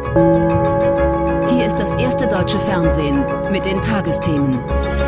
Hier ist das erste deutsche Fernsehen mit den Tagesthemen.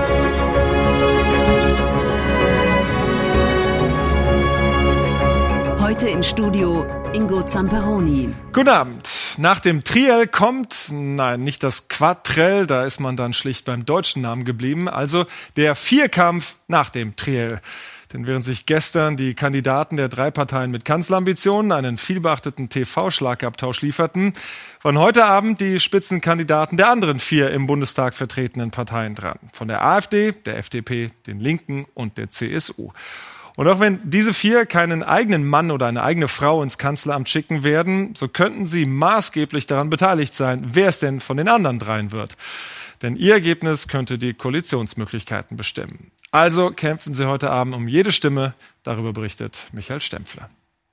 Heute im Studio Ingo Zamperoni. Guten Abend. Nach dem Triell kommt, nein, nicht das Quadrell, da ist man dann schlicht beim deutschen Namen geblieben, also der Vierkampf nach dem Triell. Denn während sich gestern die Kandidaten der drei Parteien mit Kanzlerambitionen einen vielbeachteten TV-Schlagabtausch lieferten, waren heute Abend die Spitzenkandidaten der anderen vier im Bundestag vertretenen Parteien dran. Von der AfD, der FDP, den Linken und der CSU. Und auch wenn diese vier keinen eigenen Mann oder eine eigene Frau ins Kanzleramt schicken werden, so könnten sie maßgeblich daran beteiligt sein, wer es denn von den anderen dreien wird. Denn ihr Ergebnis könnte die Koalitionsmöglichkeiten bestimmen. Also kämpfen sie heute Abend um jede Stimme. Darüber berichtet Michael Stempfler.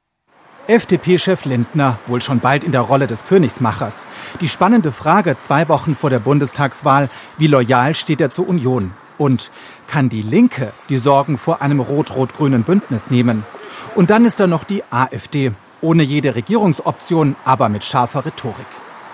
FDP-Chef Lindner, wohl schon bald in der Rolle des Königsmachers. Die spannende Frage 2 Wochen vor der Bundestagswahl: Wie loyal steht er zur Union? Und kann die Linke die Sorgen vor einem rot-rot-grünen Bündnis nehmen? Und dann ist da noch die AfD. Ohne jede Regierungsoption, aber mit scharfer Rhetorik.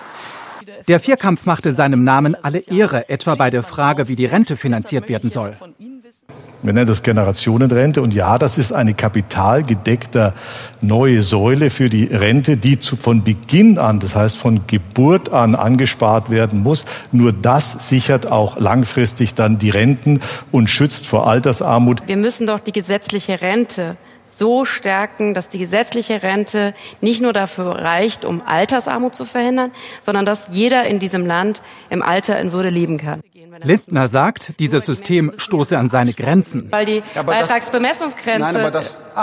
Der Vierkampf machte seinem Namen alle Ehre, etwa bei der Frage, wie die Rente finanziert werden soll. Wir nennen das Generationenrente. Und ja, das ist eine kapitalgedeckte neue Säule für die Rente, die von Beginn an, das heißt von Geburt an, angespart werden muss. Nur das sichert auch langfristig dann die Renten und schützt vor Altersarmut. Wir müssen doch die gesetzliche Rente so stärken, dass die gesetzliche Rente nicht nur dafür reicht, um Altersarmut zu verhindern, sondern dass jeder in diesem Land im Alter in Würde leben kann. Lindner sagt, dieses System stoße an seine Grenzen. Weil die Beitragsbemessungsgrenze... Nein, aber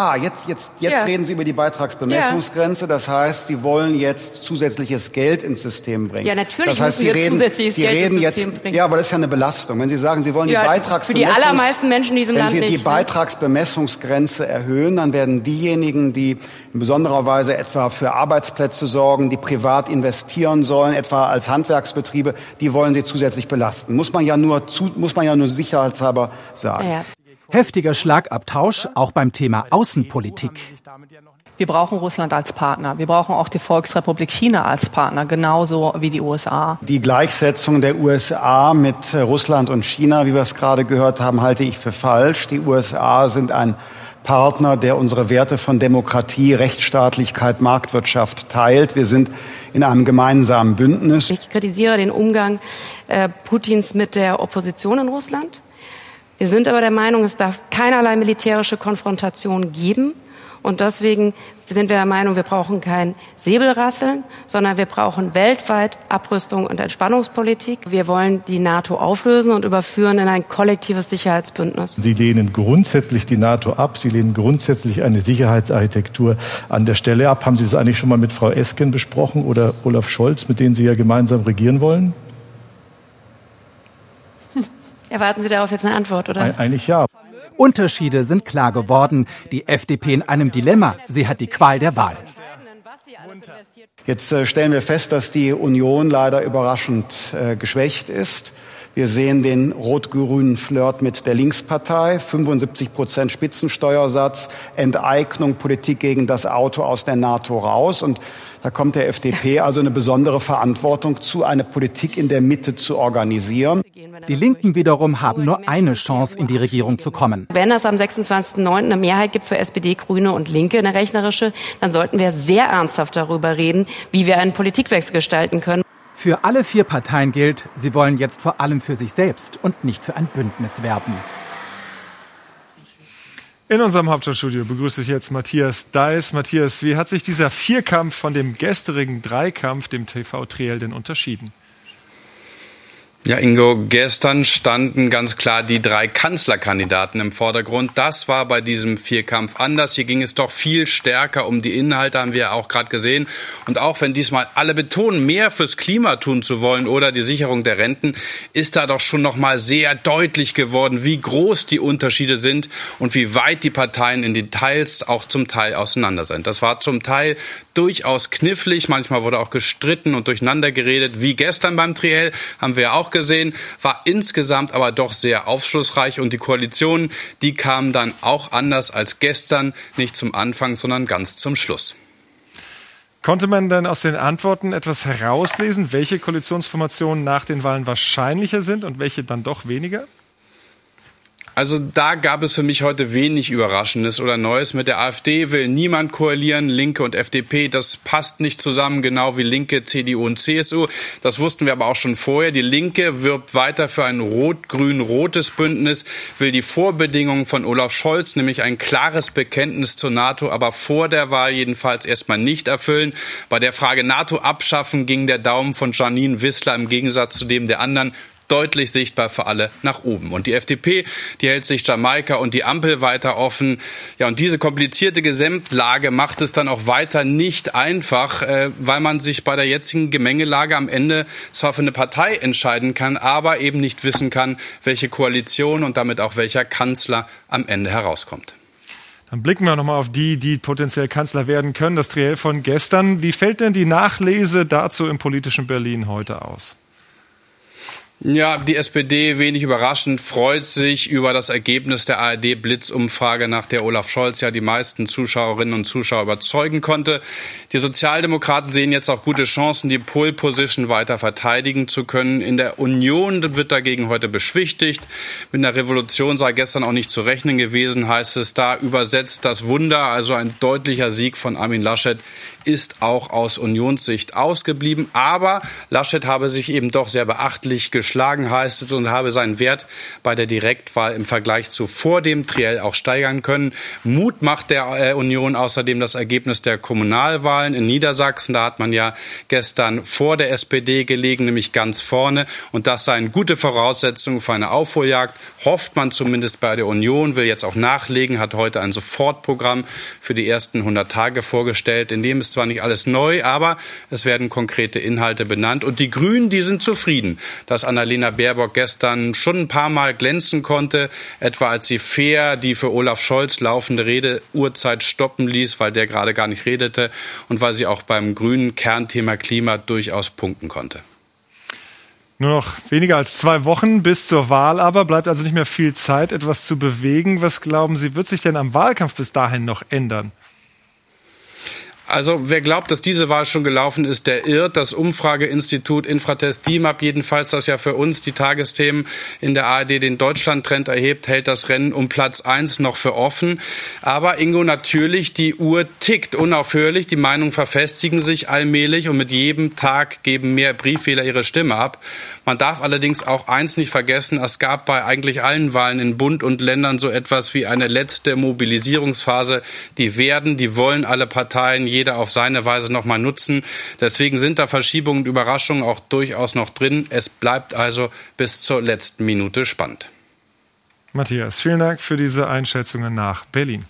jetzt reden Sie über die Beitragsbemessungsgrenze. Das heißt, Sie wollen jetzt zusätzliches Geld ins System bringen. Ja, natürlich das heißt, müssen wir zusätzliches Geld ins System bringen. Ja, aber das ist ja eine Belastung. Wenn Sie sagen, Sie wollen die für die allermeisten Menschen in diesem Land nicht. Wenn Sie die Beitragsbemessungsgrenze erhöhen, dann werden diejenigen, die in besonderer Weise etwa für Arbeitsplätze sorgen, die privat investieren sollen, etwa als Handwerksbetriebe, die wollen Sie zusätzlich belasten. Muss man ja nur sicherheitshalber sagen. Ja. Heftiger Schlagabtausch, auch beim Thema Außenpolitik. Wir brauchen Russland als Partner. Wir brauchen auch die Volksrepublik China als Partner, genauso wie die USA. Die Gleichsetzung der USA mit Russland und China, wie wir es gerade gehört haben, halte ich für falsch. Die USA sind ein Partner, der unsere Werte von Demokratie, Rechtsstaatlichkeit, Marktwirtschaft teilt. Wir sind in einem gemeinsamen Bündnis. Ich kritisiere den Umgang Putins mit der Opposition in Russland. Wir sind aber der Meinung, es darf keinerlei militärische Konfrontation geben. Und deswegen sind wir der Meinung, wir brauchen kein Säbelrasseln, sondern wir brauchen weltweit Abrüstung und Entspannungspolitik. Wir wollen die NATO auflösen und überführen in ein kollektives Sicherheitsbündnis. Sie lehnen grundsätzlich die NATO ab. Sie lehnen grundsätzlich eine Sicherheitsarchitektur an der Stelle ab. Haben Sie das eigentlich schon mal mit Frau Esken besprochen oder Olaf Scholz, mit denen Sie ja gemeinsam regieren wollen? Erwarten Sie darauf jetzt eine Antwort, oder? Eigentlich ja. Unterschiede sind klar geworden. Die FDP in einem Dilemma. Sie hat die Qual der Wahl. Jetzt stellen wir fest, dass die Union leider überraschend geschwächt ist. Wir sehen den rot-grünen Flirt mit der Linkspartei, 75% Spitzensteuersatz, Enteignung, Politik gegen das Auto aus der NATO raus. Und da kommt der FDP also eine besondere Verantwortung zu, eine Politik in der Mitte zu organisieren. Die Linken wiederum haben nur eine Chance, in die Regierung zu kommen. Wenn es am 26.09. eine Mehrheit gibt für SPD, Grüne und Linke, eine rechnerische, dann sollten wir sehr ernsthaft darüber reden, wie wir einen Politikwechsel gestalten können. Für alle 4 Parteien gilt, sie wollen jetzt vor allem für sich selbst und nicht für ein Bündnis werben. In unserem Hauptstadtstudio begrüße ich jetzt Matthias Deiß. Matthias, wie hat sich dieser Vierkampf von dem gestrigen Dreikampf, dem TV-Triell, denn unterschieden? Ja, Ingo, gestern standen ganz klar die 3 Kanzlerkandidaten im Vordergrund. Das war bei diesem Vierkampf anders. Hier ging es doch viel stärker um die Inhalte, haben wir auch gerade gesehen. Und auch wenn diesmal alle betonen, mehr fürs Klima tun zu wollen oder die Sicherung der Renten, ist da doch schon noch mal sehr deutlich geworden, wie groß die Unterschiede sind und wie weit die Parteien in Details auch zum Teil auseinander sind. Das war zum Teil durchaus knifflig. Manchmal wurde auch gestritten und durcheinander geredet. Wie gestern beim Triell haben wir auch gesehen, war insgesamt aber doch sehr aufschlussreich und die Koalition, die kam dann auch anders als gestern, nicht zum Anfang, sondern ganz zum Schluss. Konnte man denn aus den Antworten etwas herauslesen, welche Koalitionsformationen nach den Wahlen wahrscheinlicher sind und welche dann doch weniger? Also da gab es für mich heute wenig Überraschendes oder Neues. Mit der AfD will niemand koalieren, Linke und FDP, das passt nicht zusammen, genau wie Linke, CDU und CSU. Das wussten wir aber auch schon vorher. Die Linke wirbt weiter für ein rot-grün-rotes Bündnis, will die Vorbedingungen von Olaf Scholz, nämlich ein klares Bekenntnis zur NATO, aber vor der Wahl jedenfalls erstmal nicht erfüllen. Bei der Frage NATO abschaffen ging der Daumen von Janine Wissler im Gegensatz zu dem der anderen deutlich sichtbar für alle nach oben. Und die FDP, die hält sich Jamaika und die Ampel weiter offen. Ja, und diese komplizierte Gesamtlage macht es dann auch weiter nicht einfach, weil man sich bei der jetzigen Gemengelage am Ende zwar für eine Partei entscheiden kann, aber eben nicht wissen kann, welche Koalition und damit auch welcher Kanzler am Ende herauskommt. Dann blicken wir nochmal auf die potenziell Kanzler werden können. Das Triell von gestern. Wie fällt denn die Nachlese dazu im politischen Berlin heute aus? Ja, die SPD, wenig überraschend, freut sich über das Ergebnis der ARD-Blitzumfrage, nach der Olaf Scholz ja die meisten Zuschauerinnen und Zuschauer überzeugen konnte. Die Sozialdemokraten sehen jetzt auch gute Chancen, die Pole-Position weiter verteidigen zu können. In der Union wird dagegen heute beschwichtigt. Mit einer Revolution sei gestern auch nicht zu rechnen gewesen, heißt es da übersetzt. Das Wunder, also ein deutlicher Sieg von Armin Laschet, ist auch aus Unionssicht ausgeblieben. Aber Laschet habe sich eben doch sehr beachtlich geschlagen, heißt es, und habe seinen Wert bei der Direktwahl im Vergleich zu vor dem Triell auch steigern können. Mut macht der Union außerdem das Ergebnis der Kommunalwahlen in Niedersachsen. Da hat man ja gestern vor der SPD gelegen, nämlich ganz vorne. Und das seien gute Voraussetzungen für eine Aufholjagd. Hofft man zumindest bei der Union, will jetzt auch nachlegen, hat heute ein Sofortprogramm für die ersten 100 Tage vorgestellt, in dem es zwar nicht alles neu, aber es werden konkrete Inhalte benannt. Und die Grünen, die sind zufrieden, dass Annalena Baerbock gestern schon ein paar Mal glänzen konnte, etwa als sie fair die für Olaf Scholz laufende Redeuhrzeit stoppen ließ, weil der gerade gar nicht redete und weil sie auch beim grünen Kernthema Klima durchaus punkten konnte. Nur noch weniger als 2 Wochen bis zur Wahl, aber bleibt also nicht mehr viel Zeit, etwas zu bewegen. Was glauben Sie, wird sich denn am Wahlkampf bis dahin noch ändern? Also wer glaubt, dass diese Wahl schon gelaufen ist, der irrt. Das Umfrageinstitut Infratest DIMAP, jedenfalls, das ja für uns die Tagesthemen in der ARD den Deutschlandtrend erhebt, hält das Rennen um Platz 1 noch für offen. Aber Ingo, natürlich, die Uhr tickt unaufhörlich. Die Meinungen verfestigen sich allmählich und mit jedem Tag geben mehr Briefwähler ihre Stimme ab. Man darf allerdings auch eins nicht vergessen, es gab bei eigentlich allen Wahlen in Bund und Ländern so etwas wie eine letzte Mobilisierungsphase. Die wollen alle Parteien, jeder auf seine Weise noch mal nutzen. Deswegen sind da Verschiebungen und Überraschungen auch durchaus noch drin. Es bleibt also bis zur letzten Minute spannend. Matthias, vielen Dank für diese Einschätzungen nach Berlin.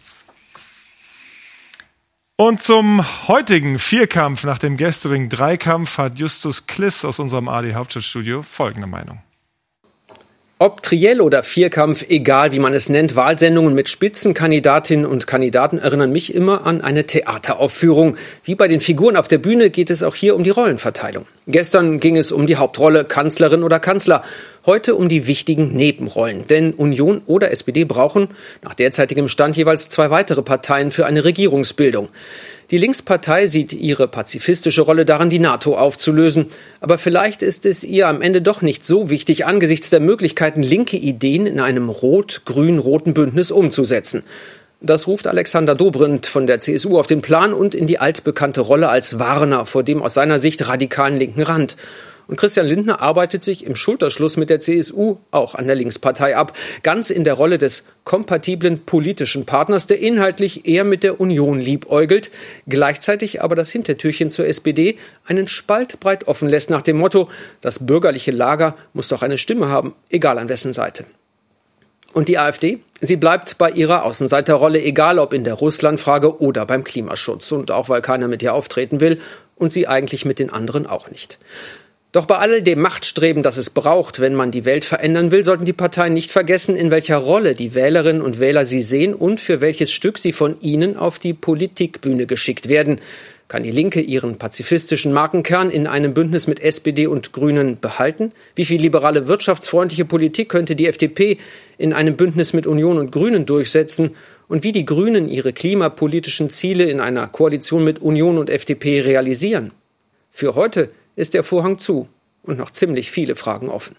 Und zum heutigen Vierkampf nach dem gestrigen Dreikampf hat Justus Kliss aus unserem ARD-Hauptstadtstudio folgende Meinung. Ob Triell oder Vierkampf, egal wie man es nennt, Wahlsendungen mit Spitzenkandidatinnen und Kandidaten erinnern mich immer an eine Theateraufführung. Wie bei den Figuren auf der Bühne geht es auch hier um die Rollenverteilung. Gestern ging es um die Hauptrolle Kanzlerin oder Kanzler. Heute um die wichtigen Nebenrollen. Denn Union oder SPD brauchen nach derzeitigem Stand jeweils 2 weitere Parteien für eine Regierungsbildung. Die Linkspartei sieht ihre pazifistische Rolle darin, die NATO aufzulösen. Aber vielleicht ist es ihr am Ende doch nicht so wichtig, angesichts der Möglichkeiten, linke Ideen in einem rot-grün-roten Bündnis umzusetzen. Das ruft Alexander Dobrindt von der CSU auf den Plan und in die altbekannte Rolle als Warner vor dem aus seiner Sicht radikalen linken Rand. Und Christian Lindner arbeitet sich im Schulterschluss mit der CSU auch an der Linkspartei ab. Ganz in der Rolle des kompatiblen politischen Partners, der inhaltlich eher mit der Union liebäugelt, gleichzeitig aber das Hintertürchen zur SPD einen Spalt breit offen lässt nach dem Motto, das bürgerliche Lager muss doch eine Stimme haben, egal an wessen Seite. Und die AfD? Sie bleibt bei ihrer Außenseiterrolle, egal ob in der Russlandfrage oder beim Klimaschutz. Und auch weil keiner mit ihr auftreten will und sie eigentlich mit den anderen auch nicht. Doch bei all dem Machtstreben, das es braucht, wenn man die Welt verändern will, sollten die Parteien nicht vergessen, in welcher Rolle die Wählerinnen und Wähler sie sehen und für welches Stück sie von ihnen auf die Politikbühne geschickt werden. Kann die Linke ihren pazifistischen Markenkern in einem Bündnis mit SPD und Grünen behalten? Wie viel liberale wirtschaftsfreundliche Politik könnte die FDP in einem Bündnis mit Union und Grünen durchsetzen? und wie die Grünen ihre klimapolitischen Ziele in einer Koalition mit Union und FDP realisieren. Für heute ist der Vorhang zu und noch ziemlich viele Fragen offen.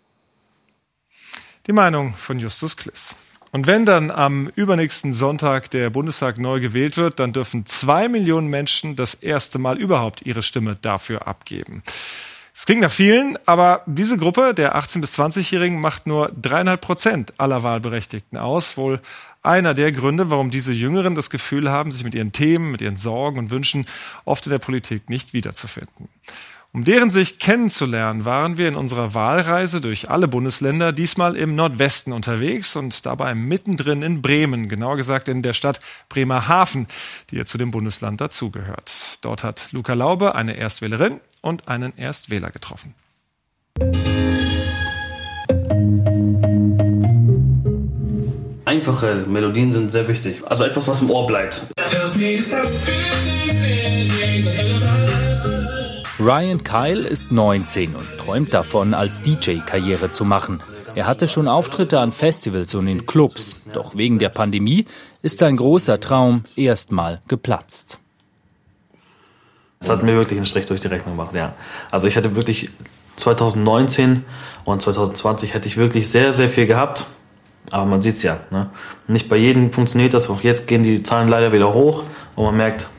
Die Meinung von Justus Kliss. Und wenn dann am übernächsten Sonntag der Bundestag neu gewählt wird, dann dürfen 2 Millionen Menschen das erste Mal überhaupt ihre Stimme dafür abgeben. Es klingt nach vielen, aber diese Gruppe der 18- bis 20-Jährigen macht nur 3,5% aller Wahlberechtigten aus. Wohl einer der Gründe, warum diese Jüngeren das Gefühl haben, sich mit ihren Themen, mit ihren Sorgen und Wünschen oft in der Politik nicht wiederzufinden. Um deren Sicht kennenzulernen, waren wir in unserer Wahlreise durch alle Bundesländer diesmal im Nordwesten unterwegs und dabei mittendrin in Bremen, genauer gesagt in der Stadt Bremerhaven, die ja zu dem Bundesland dazugehört. Dort hat Luca Laube eine Erstwählerin und einen Erstwähler getroffen. Einfache Melodien sind sehr wichtig. Also etwas, was im Ohr bleibt. Ryan Kyle ist 19 und träumt davon, als DJ Karriere zu machen. Er hatte schon Auftritte an Festivals und in Clubs. Doch wegen der Pandemie ist sein großer Traum erstmal geplatzt. Es hat mir wirklich einen Strich durch die Rechnung gemacht, ja. Also ich hatte wirklich 2019 und 2020 hätte ich wirklich sehr, sehr viel gehabt. Aber man sieht's ja, ne? Nicht bei jedem funktioniert das. Auch jetzt gehen die Zahlen leider wieder hoch und man merkt,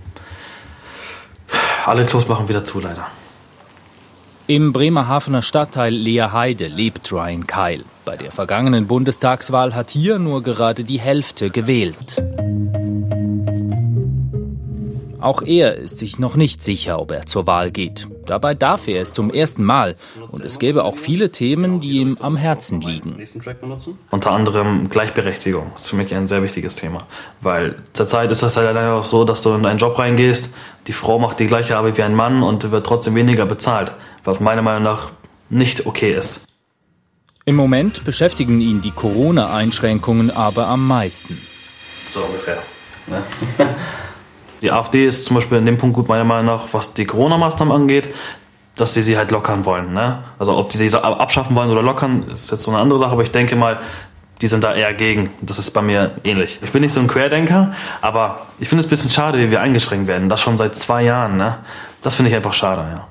alle Clubs machen wieder zu, leider. Im Bremerhavener Stadtteil Leerheide lebt Ryan Kyle. Bei der vergangenen Bundestagswahl hat hier nur gerade die Hälfte gewählt. Auch er ist sich noch nicht sicher, ob er zur Wahl geht. Dabei darf er es zum ersten Mal. Und es gäbe auch viele Themen, die ihm am Herzen liegen. Unter anderem Gleichberechtigung. Das ist für mich ein sehr wichtiges Thema. Weil zurzeit ist das halt leider auch so, dass du in einen Job reingehst, die Frau macht die gleiche Arbeit wie ein Mann und wird trotzdem weniger bezahlt. Was meiner Meinung nach nicht okay ist. Im Moment beschäftigen ihn die Corona-Einschränkungen aber am meisten. So ungefähr. Ne? Die AfD ist zum Beispiel in dem Punkt gut, meiner Meinung nach, was die Corona-Maßnahmen angeht, dass sie halt lockern wollen. Ne? Also ob die sie abschaffen wollen oder lockern, ist jetzt so eine andere Sache, aber ich denke mal, die sind da eher gegen. Das ist bei mir ähnlich. Ich bin nicht so ein Querdenker, aber ich finde es ein bisschen schade, wie wir eingeschränkt werden. Das schon seit 2 Jahren. Ne? Das finde ich einfach schade, ja.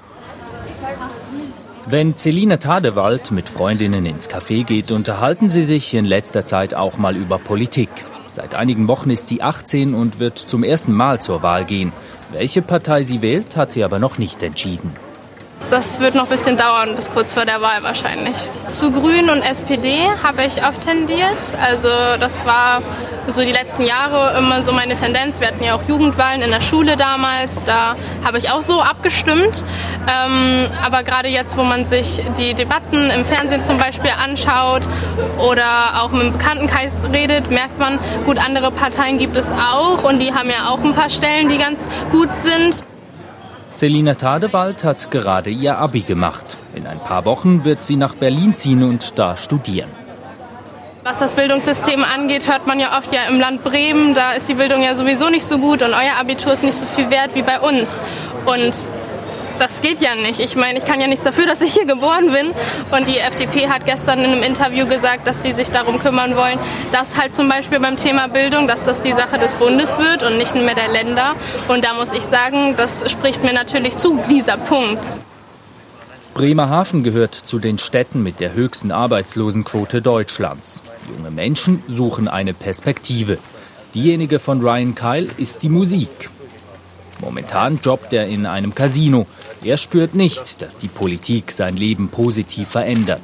Wenn Celina Tadewald mit Freundinnen ins Café geht, unterhalten sie sich in letzter Zeit auch mal über Politik. Seit einigen Wochen ist sie 18 und wird zum ersten Mal zur Wahl gehen. Welche Partei sie wählt, hat sie aber noch nicht entschieden. Das wird noch ein bisschen dauern, bis kurz vor der Wahl wahrscheinlich. Zu Grünen und SPD habe ich oft tendiert. Also das war so die letzten Jahre immer so meine Tendenz. Wir hatten ja auch Jugendwahlen in der Schule damals. Da habe ich auch so abgestimmt. Aber gerade jetzt, wo man sich die Debatten im Fernsehen zum Beispiel anschaut oder auch mit dem Bekanntenkreis redet, merkt man, gut, andere Parteien gibt es auch. Und die haben ja auch ein paar Stellen, die ganz gut sind. Celina Tadewald hat gerade ihr Abi gemacht. In ein paar Wochen wird sie nach Berlin ziehen und da studieren. Was das Bildungssystem angeht, hört man ja oft, ja im Land Bremen, da ist die Bildung ja sowieso nicht so gut und euer Abitur ist nicht so viel wert wie bei uns. Und das geht ja nicht. Ich meine, ich kann ja nichts dafür, dass ich hier geboren bin. Und die FDP hat gestern in einem Interview gesagt, dass die sich darum kümmern wollen, dass halt zum Beispiel beim Thema Bildung, dass das die Sache des Bundes wird und nicht mehr der Länder. Und da muss ich sagen, das spricht mir natürlich zu, dieser Punkt. Bremerhaven gehört zu den Städten mit der höchsten Arbeitslosenquote Deutschlands. Junge Menschen suchen eine Perspektive. Diejenige von Ryan Kyle ist die Musik. Momentan jobbt er in einem Casino. Er spürt nicht, dass die Politik sein Leben positiv verändert.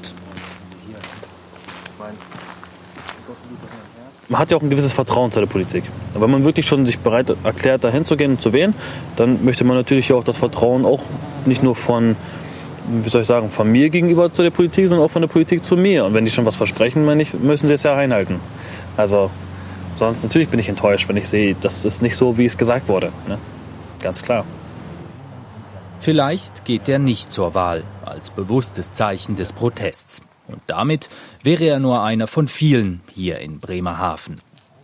Man hat ja auch ein gewisses Vertrauen zu der Politik. Aber wenn man wirklich schon sich bereit erklärt, dahin zu gehen und zu wählen, dann möchte man natürlich auch das Vertrauen auch nicht nur von, von mir gegenüber zu der Politik, sondern auch von der Politik zu mir. Und wenn die schon was versprechen, müssen sie es ja einhalten. Also sonst natürlich bin ich enttäuscht, wenn ich sehe, das ist nicht so, wie es gesagt wurde. Ne? Ganz klar. Vielleicht geht er nicht zur Wahl, als bewusstes Zeichen des Protests. Und damit wäre er nur einer von vielen hier in Bremerhaven.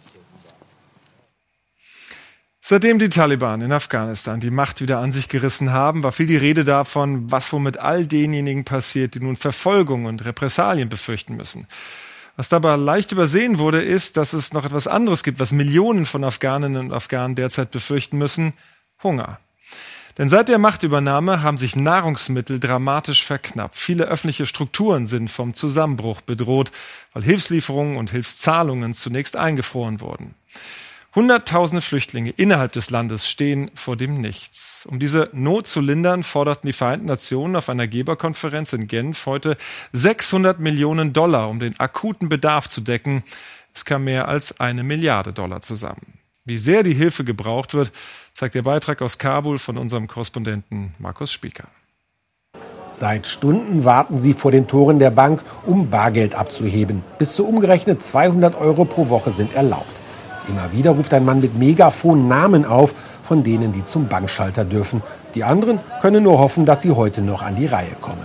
Seitdem die Taliban in Afghanistan die Macht wieder an sich gerissen haben, war viel die Rede davon, was wohl mit all denjenigen passiert, die nun Verfolgung und Repressalien befürchten müssen. Was dabei leicht übersehen wurde, ist, dass es noch etwas anderes gibt, was Millionen von Afghaninnen und Afghanen derzeit befürchten müssen: Hunger. Denn seit der Machtübernahme haben sich Nahrungsmittel dramatisch verknappt. Viele öffentliche Strukturen sind vom Zusammenbruch bedroht, weil Hilfslieferungen und Hilfszahlungen zunächst eingefroren wurden. Hunderttausende Flüchtlinge innerhalb des Landes stehen vor dem Nichts. Um diese Not zu lindern, forderten die Vereinten Nationen auf einer Geberkonferenz in Genf heute $600 Millionen, um den akuten Bedarf zu decken. Es kam mehr als $1 Milliarde zusammen. Wie sehr die Hilfe gebraucht wird, zeigt der Beitrag aus Kabul von unserem Korrespondenten Markus Spieker. Seit Stunden warten sie vor den Toren der Bank, um Bargeld abzuheben. Bis zu umgerechnet 200 € pro Woche sind erlaubt. Immer wieder ruft ein Mann mit Megafon Namen auf, von denen die zum Bankschalter dürfen. Die anderen können nur hoffen, dass sie heute noch an die Reihe kommen.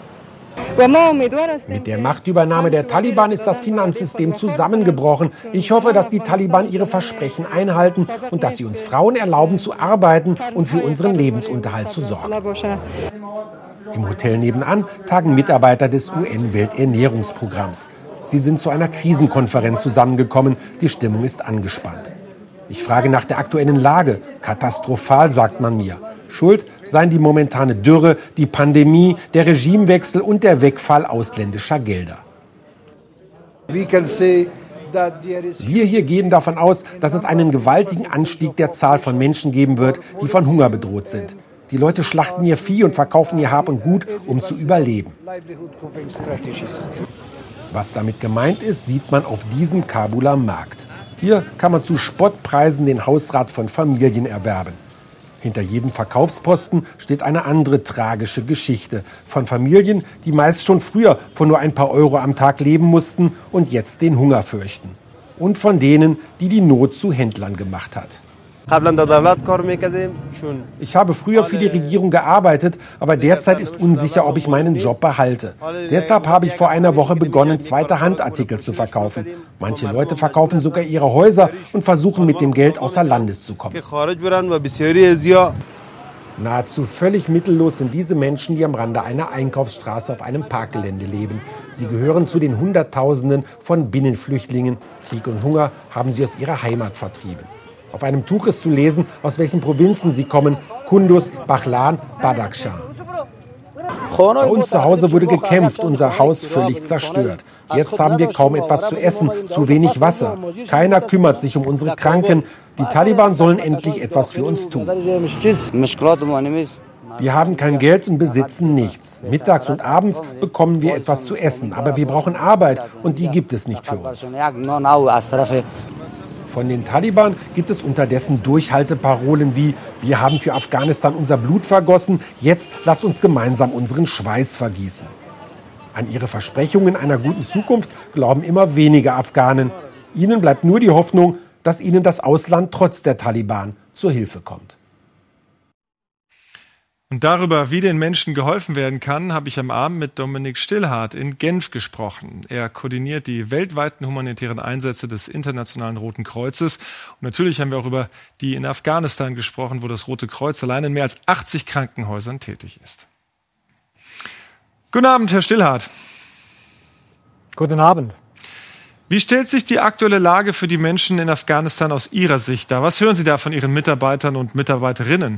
Mit der Machtübernahme der Taliban ist das Finanzsystem zusammengebrochen. Ich hoffe, dass die Taliban ihre Versprechen einhalten und dass sie uns Frauen erlauben zu arbeiten und für unseren Lebensunterhalt zu sorgen. Im Hotel nebenan tagen Mitarbeiter des UN-Welternährungsprogramms. Sie sind zu einer Krisenkonferenz zusammengekommen. Die Stimmung ist angespannt. Ich frage nach der aktuellen Lage. Katastrophal, sagt man mir. Schuld seien die momentane Dürre, die Pandemie, der Regimewechsel und der Wegfall ausländischer Gelder. Wir hier gehen davon aus, dass es einen gewaltigen Anstieg der Zahl von Menschen geben wird, die von Hunger bedroht sind. Die Leute schlachten ihr Vieh und verkaufen ihr Hab und Gut, um zu überleben. Was damit gemeint ist, sieht man auf diesem Kabuler Markt. Hier kann man zu Spottpreisen den Hausrat von Familien erwerben. Hinter jedem Verkaufsposten steht eine andere tragische Geschichte von Familien, die meist schon früher von nur ein paar Euro am Tag leben mussten und jetzt den Hunger fürchten. Und von denen, die die Not zu Händlern gemacht hat. Ich habe früher für die Regierung gearbeitet, aber derzeit ist unsicher, ob ich meinen Job behalte. Deshalb habe ich vor einer Woche begonnen, zweite Handartikel zu verkaufen. Manche Leute verkaufen sogar ihre Häuser und versuchen mit dem Geld außer Landes zu kommen. Nahezu völlig mittellos sind diese Menschen, die am Rande einer Einkaufsstraße auf einem Parkgelände leben. Sie gehören zu den Hunderttausenden von Binnenflüchtlingen. Krieg und Hunger haben sie aus ihrer Heimat vertrieben. Auf einem Tuch ist zu lesen, aus welchen Provinzen sie kommen: Kunduz, Baghlan, Badakhshan. Bei uns zu Hause wurde gekämpft, unser Haus völlig zerstört. Jetzt haben wir kaum etwas zu essen, zu wenig Wasser. Keiner kümmert sich um unsere Kranken. Die Taliban sollen endlich etwas für uns tun. Wir haben kein Geld und besitzen nichts. Mittags und abends bekommen wir etwas zu essen, aber wir brauchen Arbeit und die gibt es nicht für uns. Von den Taliban gibt es unterdessen Durchhalteparolen wie: Wir haben für Afghanistan unser Blut vergossen, jetzt lasst uns gemeinsam unseren Schweiß vergießen. An ihre Versprechungen einer guten Zukunft glauben immer weniger Afghanen. Ihnen bleibt nur die Hoffnung, dass ihnen das Ausland trotz der Taliban zur Hilfe kommt. Und darüber, wie den Menschen geholfen werden kann, habe ich am Abend mit Dominik Stillhardt in Genf gesprochen. Er koordiniert die weltweiten humanitären Einsätze des Internationalen Roten Kreuzes. Und natürlich haben wir auch über die in Afghanistan gesprochen, wo das Rote Kreuz allein in mehr als 80 Krankenhäusern tätig ist. Guten Abend, Herr Stillhardt. Guten Abend. Wie stellt sich die aktuelle Lage für die Menschen in Afghanistan aus Ihrer Sicht dar? Was hören Sie da von Ihren Mitarbeitern und Mitarbeiterinnen?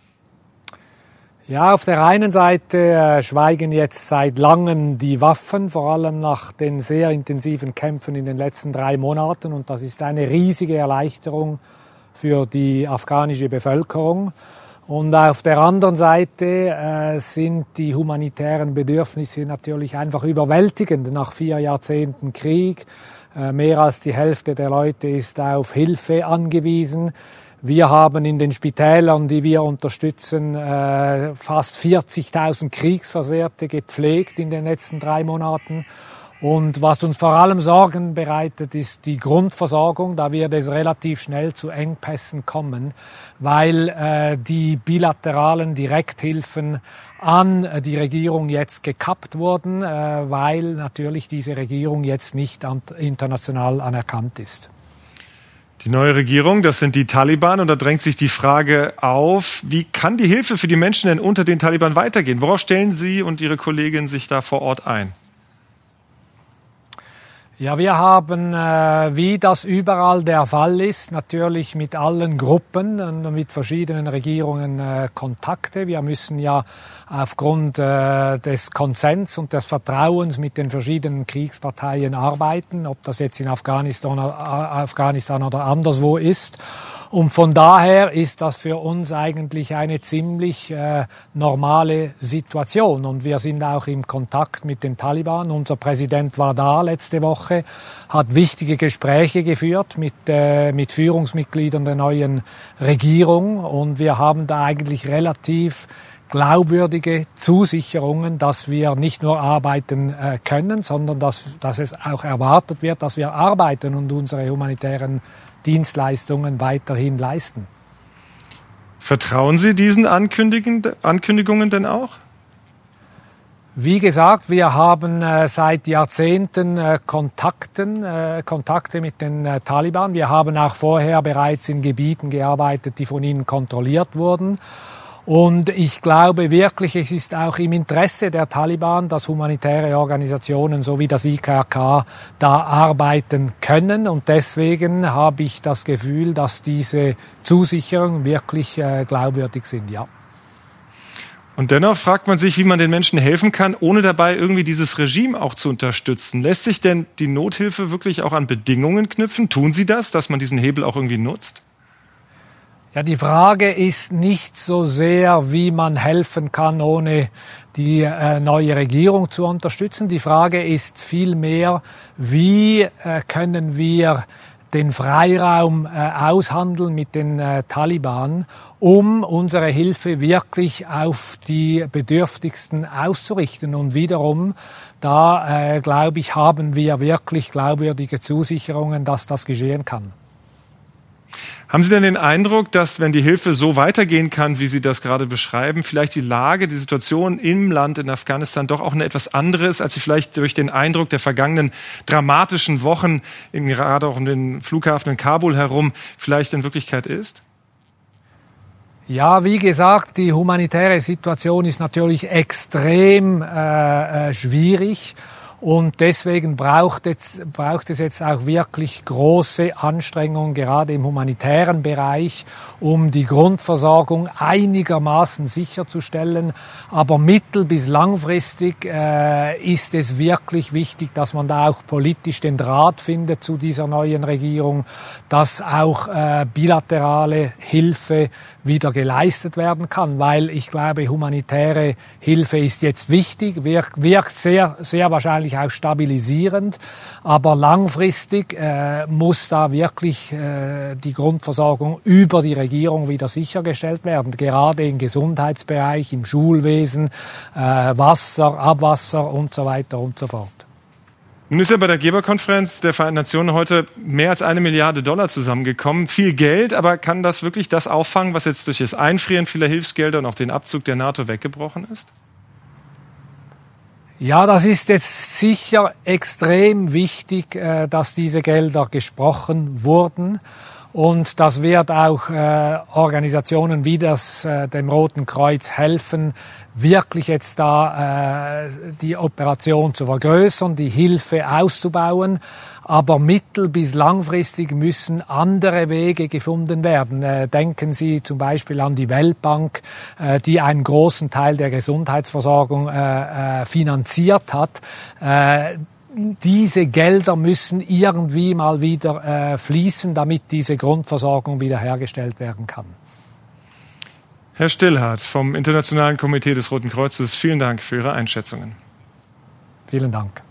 Ja, auf der einen Seite schweigen jetzt seit langem die Waffen, vor allem nach den sehr intensiven Kämpfen in den letzten 3 Monaten. Und das ist eine riesige Erleichterung für die afghanische Bevölkerung. Und auf der anderen Seite sind die humanitären Bedürfnisse natürlich einfach überwältigend nach 4 Jahrzehnten Krieg. Mehr als die Hälfte der Leute ist auf Hilfe angewiesen. Wir haben in den Spitälern, die wir unterstützen, fast 40.000 Kriegsversehrte gepflegt in den letzten 3 Monaten. Und was uns vor allem Sorgen bereitet, ist die Grundversorgung. Da wird es relativ schnell zu Engpässen kommen, weil die bilateralen Direkthilfen an die Regierung jetzt gekappt wurden, weil natürlich diese Regierung jetzt nicht international anerkannt ist. Die neue Regierung, das sind die Taliban, und da drängt sich die Frage auf, wie kann die Hilfe für die Menschen denn unter den Taliban weitergehen? Worauf stellen Sie und Ihre Kollegin sich da vor Ort ein? Ja, wir haben, wie das überall der Fall ist, natürlich mit allen Gruppen und mit verschiedenen Regierungen Kontakte. Wir müssen ja aufgrund des Konsens und des Vertrauens mit den verschiedenen Kriegsparteien arbeiten, ob das jetzt in Afghanistan oder anderswo ist. Und von daher ist das für uns eigentlich eine ziemlich normale Situation. Und wir sind auch im Kontakt mit den Taliban. Unser Präsident war da letzte Woche, hat wichtige Gespräche geführt mit Führungsmitgliedern der neuen Regierung. Und wir haben da eigentlich relativ glaubwürdige Zusicherungen, dass wir nicht nur arbeiten können, sondern dass es auch erwartet wird, dass wir arbeiten und unsere humanitären Dienstleistungen weiterhin leisten. Vertrauen Sie diesen Ankündigungen denn auch? Wie gesagt, wir haben seit Jahrzehnten Kontakte mit den Taliban. Wir haben auch vorher bereits in Gebieten gearbeitet, die von ihnen kontrolliert wurden. Und ich glaube wirklich, es ist auch im Interesse der Taliban, dass humanitäre Organisationen so wie das IKRK da arbeiten können. Und deswegen habe ich das Gefühl, dass diese Zusicherungen wirklich glaubwürdig sind, ja. Und dennoch fragt man sich, wie man den Menschen helfen kann, ohne dabei irgendwie dieses Regime auch zu unterstützen. Lässt sich denn die Nothilfe wirklich auch an Bedingungen knüpfen? Tun Sie das, dass man diesen Hebel auch irgendwie nutzt? Ja, die Frage ist nicht so sehr, wie man helfen kann, ohne die neue Regierung zu unterstützen. Die Frage ist vielmehr, wie können wir den Freiraum aushandeln mit den Taliban, um unsere Hilfe wirklich auf die Bedürftigsten auszurichten. Und wiederum, da glaube ich, haben wir wirklich glaubwürdige Zusicherungen, dass das geschehen kann. Haben Sie denn den Eindruck, dass, wenn die Hilfe so weitergehen kann, wie Sie das gerade beschreiben, vielleicht die Lage, die Situation im Land in Afghanistan doch auch eine etwas andere ist, als sie vielleicht durch den Eindruck der vergangenen dramatischen Wochen, gerade auch um den Flughafen in Kabul herum, vielleicht in Wirklichkeit ist? Ja, wie gesagt, die humanitäre Situation ist natürlich extrem schwierig. Und deswegen braucht es jetzt auch wirklich große Anstrengungen, gerade im humanitären Bereich, um die Grundversorgung einigermaßen sicherzustellen. Aber mittel- bis langfristig ist es wirklich wichtig, dass man da auch politisch den Draht findet zu dieser neuen Regierung, dass auch bilaterale Hilfe wieder geleistet werden kann, weil ich glaube, humanitäre Hilfe ist jetzt wichtig, wirkt sehr, sehr wahrscheinlich auch stabilisierend, aber langfristig muss da wirklich die Grundversorgung über die Regierung wieder sichergestellt werden, gerade im Gesundheitsbereich, im Schulwesen, Wasser, Abwasser und so weiter und so fort. Nun ist ja bei der Geberkonferenz der Vereinten Nationen heute mehr als $1 Milliarde zusammengekommen. Viel Geld, aber kann das wirklich das auffangen, was jetzt durch das Einfrieren vieler Hilfsgelder und auch den Abzug der NATO weggebrochen ist? Ja, das ist jetzt sicher extrem wichtig, dass diese Gelder gesprochen wurden. Und das wird auch Organisationen wie dem Roten Kreuz helfen, wirklich jetzt da die Operation zu vergrößern, die Hilfe auszubauen. Aber mittel- bis langfristig müssen andere Wege gefunden werden. Denken Sie zum Beispiel an die Weltbank, die einen großen Teil der Gesundheitsversorgung finanziert hat. Diese Gelder müssen irgendwie mal wieder fließen, damit diese Grundversorgung wiederhergestellt werden kann. Herr Stillhardt vom Internationalen Komitee des Roten Kreuzes, vielen Dank für Ihre Einschätzungen. Vielen Dank.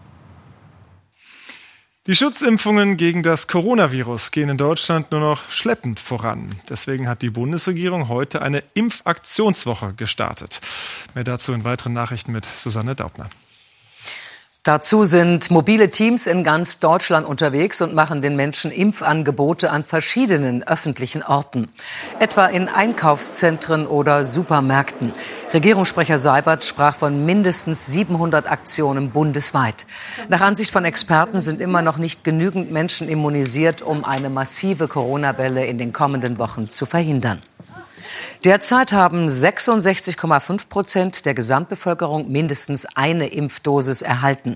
Die Schutzimpfungen gegen das Coronavirus gehen in Deutschland nur noch schleppend voran. Deswegen hat die Bundesregierung heute eine Impfaktionswoche gestartet. Mehr dazu in weiteren Nachrichten mit Susanne Daubner. Dazu sind mobile Teams in ganz Deutschland unterwegs und machen den Menschen Impfangebote an verschiedenen öffentlichen Orten. Etwa in Einkaufszentren oder Supermärkten. Regierungssprecher Seibert sprach von mindestens 700 Aktionen bundesweit. Nach Ansicht von Experten sind immer noch nicht genügend Menschen immunisiert, um eine massive Corona-Welle in den kommenden Wochen zu verhindern. Derzeit haben 66,5% der Gesamtbevölkerung mindestens eine Impfdosis erhalten.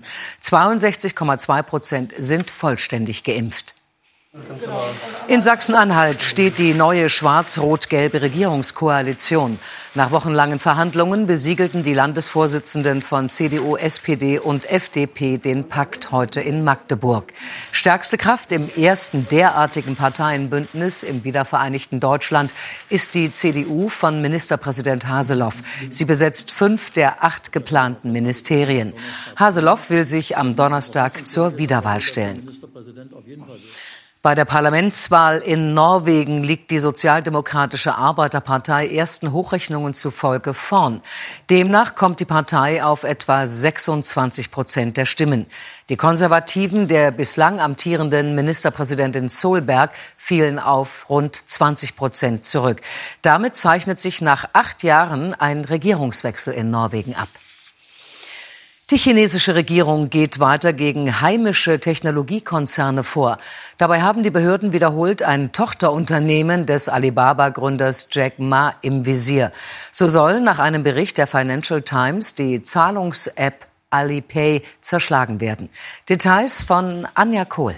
62,2% sind vollständig geimpft. In Sachsen-Anhalt steht die neue schwarz-rot-gelbe Regierungskoalition. Nach wochenlangen Verhandlungen besiegelten die Landesvorsitzenden von CDU, SPD und FDP den Pakt heute in Magdeburg. Stärkste Kraft im ersten derartigen Parteienbündnis im wiedervereinigten Deutschland ist die CDU von Ministerpräsident Haseloff. Sie besetzt 5 der 8 geplanten Ministerien. Haseloff will sich am Donnerstag zur Wiederwahl stellen. Bei der Parlamentswahl in Norwegen liegt die Sozialdemokratische Arbeiterpartei ersten Hochrechnungen zufolge vorn. Demnach kommt die Partei auf etwa 26% der Stimmen. Die Konservativen der bislang amtierenden Ministerpräsidentin Solberg fielen auf rund 20% zurück. Damit zeichnet sich nach 8 Jahren ein Regierungswechsel in Norwegen ab. Die chinesische Regierung geht weiter gegen heimische Technologiekonzerne vor. Dabei haben die Behörden wiederholt ein Tochterunternehmen des Alibaba-Gründers Jack Ma im Visier. So soll nach einem Bericht der Financial Times die Zahlungs-App Alipay zerschlagen werden. Details von Anja Kohl.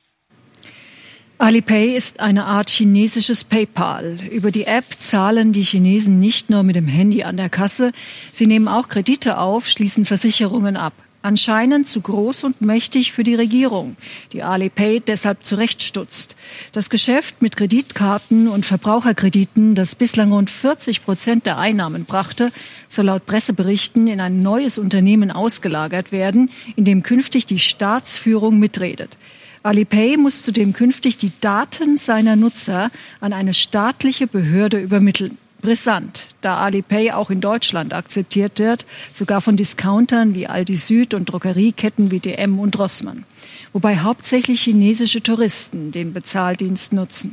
Alipay ist eine Art chinesisches PayPal. Über die App zahlen die Chinesen nicht nur mit dem Handy an der Kasse, sie nehmen auch Kredite auf, schließen Versicherungen ab. Anscheinend zu groß und mächtig für die Regierung, die Alipay deshalb zurechtstutzt. Das Geschäft mit Kreditkarten und Verbraucherkrediten, das bislang rund 40% der Einnahmen brachte, soll laut Presseberichten in ein neues Unternehmen ausgelagert werden, in dem künftig die Staatsführung mitredet. Alipay muss zudem künftig die Daten seiner Nutzer an eine staatliche Behörde übermitteln. Brisant, da Alipay auch in Deutschland akzeptiert wird, sogar von Discountern wie Aldi Süd und Drogerieketten wie DM und Rossmann. Wobei hauptsächlich chinesische Touristen den Bezahldienst nutzen.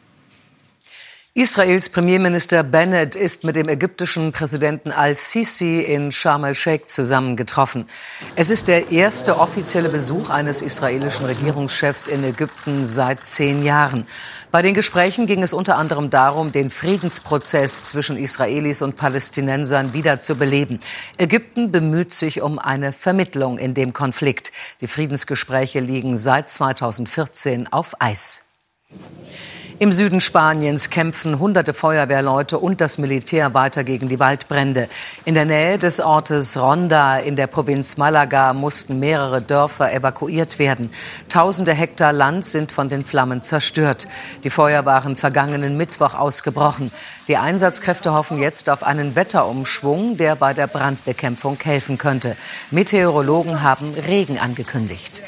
Israels Premierminister Bennett ist mit dem ägyptischen Präsidenten al-Sisi in Sharm el-Sheikh zusammengetroffen. Es ist der erste offizielle Besuch eines israelischen Regierungschefs in Ägypten seit 10 Jahren. Bei den Gesprächen ging es unter anderem darum, den Friedensprozess zwischen Israelis und Palästinensern wieder zu beleben. Ägypten bemüht sich um eine Vermittlung in dem Konflikt. Die Friedensgespräche liegen seit 2014 auf Eis. Im Süden Spaniens kämpfen hunderte Feuerwehrleute und das Militär weiter gegen die Waldbrände. In der Nähe des Ortes Ronda in der Provinz Malaga mussten mehrere Dörfer evakuiert werden. Tausende Hektar Land sind von den Flammen zerstört. Die Feuer waren vergangenen Mittwoch ausgebrochen. Die Einsatzkräfte hoffen jetzt auf einen Wetterumschwung, der bei der Brandbekämpfung helfen könnte. Meteorologen haben Regen angekündigt.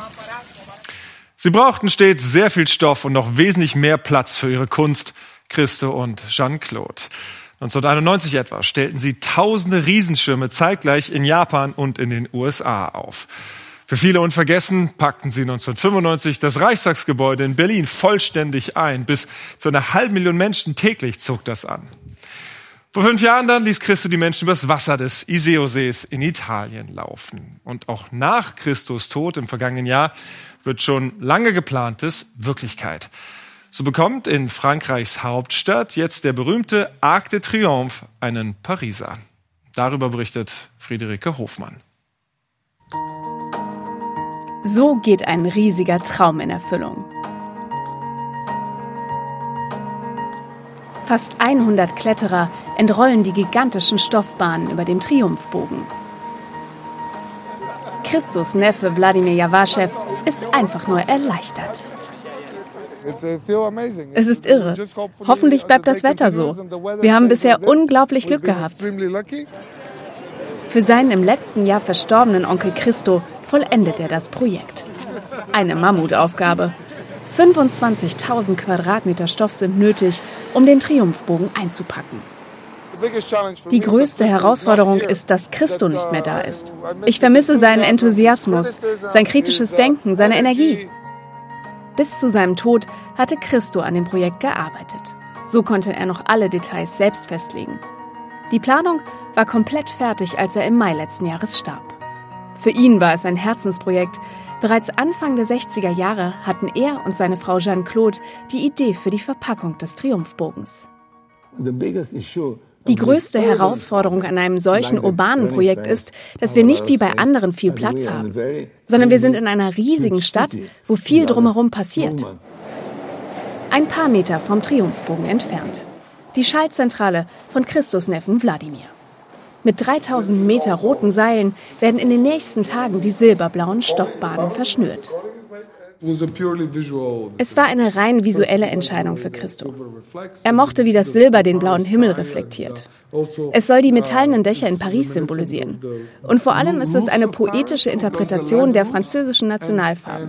Sie brauchten stets sehr viel Stoff und noch wesentlich mehr Platz für ihre Kunst, Christo und Jeanne-Claude. 1991 etwa stellten sie tausende Riesenschirme zeitgleich in Japan und in den USA auf. Für viele unvergessen packten sie 1995 das Reichstagsgebäude in Berlin vollständig ein. Bis zu 500.000 Menschen täglich zog das an. Vor 5 Jahren dann ließ Christo die Menschen übers Wasser des Iseo-Sees in Italien laufen. Und auch nach Christos Tod im vergangenen Jahr wird schon lange geplantes Wirklichkeit. So bekommt in Frankreichs Hauptstadt jetzt der berühmte Arc de Triomphe einen Pariser. Darüber berichtet Friederike Hofmann. So geht ein riesiger Traum in Erfüllung. Fast 100 Kletterer entrollen die gigantischen Stoffbahnen über dem Triumphbogen. Christos Neffe Wladimir Jawaschew ist einfach nur erleichtert. Es ist irre. Hoffentlich bleibt das Wetter so. Wir haben bisher unglaublich Glück gehabt. Für seinen im letzten Jahr verstorbenen Onkel Christo vollendet er das Projekt. Eine Mammutaufgabe. 25.000 Quadratmeter Stoff sind nötig, um den Triumphbogen einzupacken. Die größte Herausforderung ist, dass Christo nicht mehr da ist. Ich vermisse seinen Enthusiasmus, sein kritisches Denken, seine Energie. Bis zu seinem Tod hatte Christo an dem Projekt gearbeitet. So konnte er noch alle Details selbst festlegen. Die Planung war komplett fertig, als er im Mai letzten Jahres starb. Für ihn war es ein Herzensprojekt. Bereits Anfang der 60er Jahre hatten er und seine Frau Jeanne-Claude die Idee für die Verpackung des Triumphbogens. Die größte Herausforderung an einem solchen urbanen Projekt ist, dass wir nicht wie bei anderen viel Platz haben, sondern wir sind in einer riesigen Stadt, wo viel drumherum passiert. Ein paar Meter vom Triumphbogen entfernt. Die Schaltzentrale von Christus Neffen Wladimir. Mit 3000 Meter roten Seilen werden in den nächsten Tagen die silberblauen Stoffbahnen verschnürt. Es war eine rein visuelle Entscheidung für Christo. Er mochte, wie das Silber den blauen Himmel reflektiert. Es soll die metallenen Dächer in Paris symbolisieren. Und vor allem ist es eine poetische Interpretation der französischen Nationalfarben.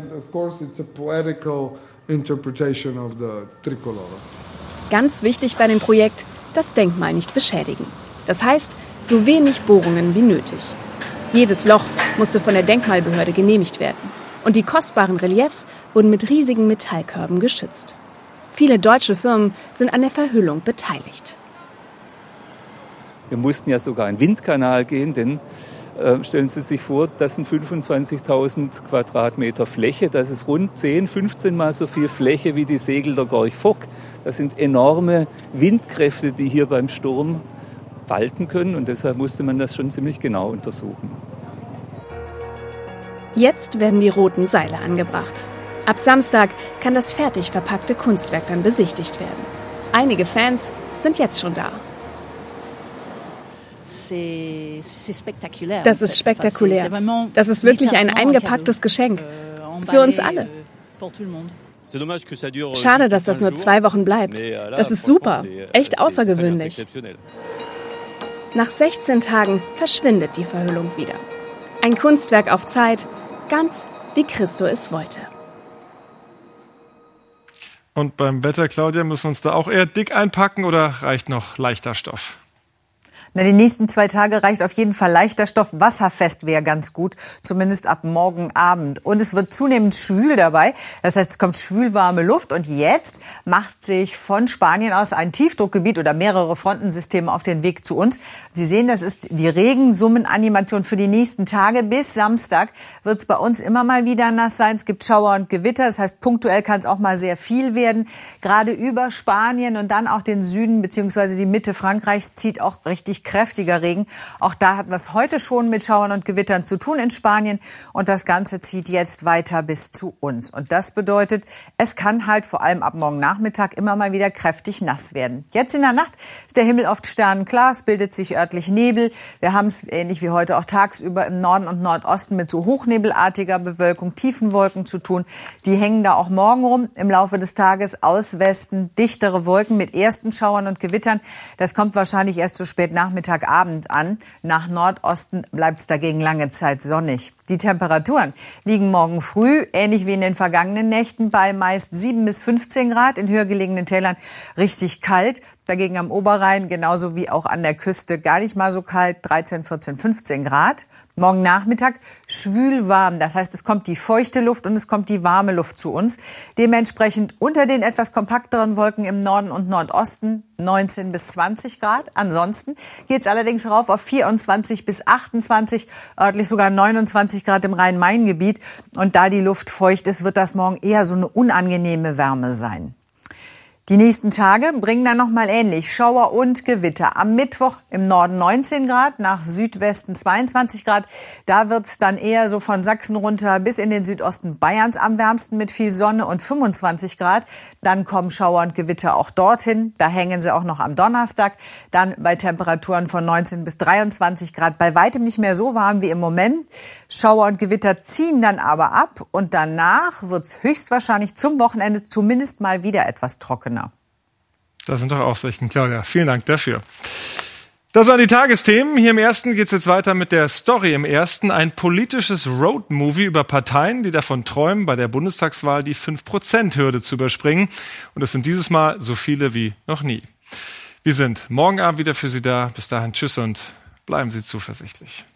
Ganz wichtig bei dem Projekt, das Denkmal nicht beschädigen. Das heißt, so wenig Bohrungen wie nötig. Jedes Loch musste von der Denkmalbehörde genehmigt werden. Und die kostbaren Reliefs wurden mit riesigen Metallkörben geschützt. Viele deutsche Firmen sind an der Verhüllung beteiligt. Wir mussten ja sogar einen Windkanal gehen, denn stellen Sie sich vor, das sind 25.000 Quadratmeter Fläche. Das ist rund 10, 15 Mal so viel Fläche wie die Segel der Gorch Fock. Das sind enorme Windkräfte, die hier beim Sturm walten können. Und deshalb musste man das schon ziemlich genau untersuchen. Jetzt werden die roten Seile angebracht. Ab Samstag kann das fertig verpackte Kunstwerk dann besichtigt werden. Einige Fans sind jetzt schon da. Das ist spektakulär. Das ist wirklich ein eingepacktes Geschenk. Für uns alle. Schade, dass das nur 2 Wochen bleibt. Das ist super. Echt außergewöhnlich. Nach 16 Tagen verschwindet die Verhüllung wieder. Ein Kunstwerk auf Zeit, ganz wie Christo es wollte. Und beim Wetter, Claudia, müssen wir uns da auch eher dick einpacken oder reicht noch leichter Stoff? Na, die nächsten 2 Tage reicht auf jeden Fall leichter Stoff. Wasserfest wäre ganz gut, zumindest ab morgen Abend. Und es wird zunehmend schwül dabei. Das heißt, es kommt schwülwarme Luft. Und jetzt macht sich von Spanien aus ein Tiefdruckgebiet oder mehrere Frontensysteme auf den Weg zu uns. Sie sehen, das ist die Regensummenanimation für die nächsten Tage. Bis Samstag wird es bei uns immer mal wieder nass sein. Es gibt Schauer und Gewitter. Das heißt, punktuell kann es auch mal sehr viel werden. Gerade über Spanien und dann auch den Süden bzw. die Mitte Frankreichs zieht auch richtig kräftiger Regen. Auch da hatten wir es heute schon mit Schauern und Gewittern zu tun in Spanien. Und das Ganze zieht jetzt weiter bis zu uns. Und das bedeutet, es kann halt vor allem ab morgen Nachmittag immer mal wieder kräftig nass werden. Jetzt in der Nacht ist der Himmel oft sternenklar. Es bildet sich örtlich Nebel. Wir haben es ähnlich wie heute auch tagsüber im Norden und Nordosten mit so hochnebelartiger Bewölkung, Tiefenwolken zu tun. Die hängen da auch morgen rum. Im Laufe des Tages aus Westen dichtere Wolken mit ersten Schauern und Gewittern. Das kommt wahrscheinlich erst so spät Nachmittagabend an. Nach Nordosten bleibt es dagegen lange Zeit sonnig. Die Temperaturen liegen morgen früh, ähnlich wie in den vergangenen Nächten, bei meist 7 bis 15 Grad. In höher gelegenen Tälern richtig kalt. Dagegen am Oberrhein, genauso wie auch an der Küste, gar nicht mal so kalt, 13, 14, 15 Grad. Morgen Nachmittag schwül warm. Das heißt, es kommt die feuchte Luft und es kommt die warme Luft zu uns. Dementsprechend unter den etwas kompakteren Wolken im Norden und Nordosten 19 bis 20 Grad. Ansonsten geht es allerdings rauf auf 24 bis 28, örtlich sogar 29 Grad im Rhein-Main-Gebiet. Und da die Luft feucht ist, wird das morgen eher so eine unangenehme Wärme sein. Die nächsten Tage bringen dann nochmal ähnlich Schauer und Gewitter. Am Mittwoch im Norden 19 Grad, nach Südwesten 22 Grad. Da wird es dann eher so von Sachsen runter bis in den Südosten Bayerns am wärmsten mit viel Sonne und 25 Grad. Dann kommen Schauer und Gewitter auch dorthin. Da hängen sie auch noch am Donnerstag. Dann bei Temperaturen von 19 bis 23 Grad. Bei weitem nicht mehr so warm wie im Moment. Schauer und Gewitter ziehen dann aber ab. Und danach wird es höchstwahrscheinlich zum Wochenende zumindest mal wieder etwas trockener. Das sind doch Aussichten, Claudia. Vielen Dank dafür. Das waren die Tagesthemen. Hier im Ersten geht es jetzt weiter mit der Story im Ersten. Ein politisches Roadmovie über Parteien, die davon träumen, bei der Bundestagswahl die 5%-Hürde zu überspringen. Und es sind dieses Mal so viele wie noch nie. Wir sind morgen Abend wieder für Sie da. Bis dahin tschüss und bleiben Sie zuversichtlich.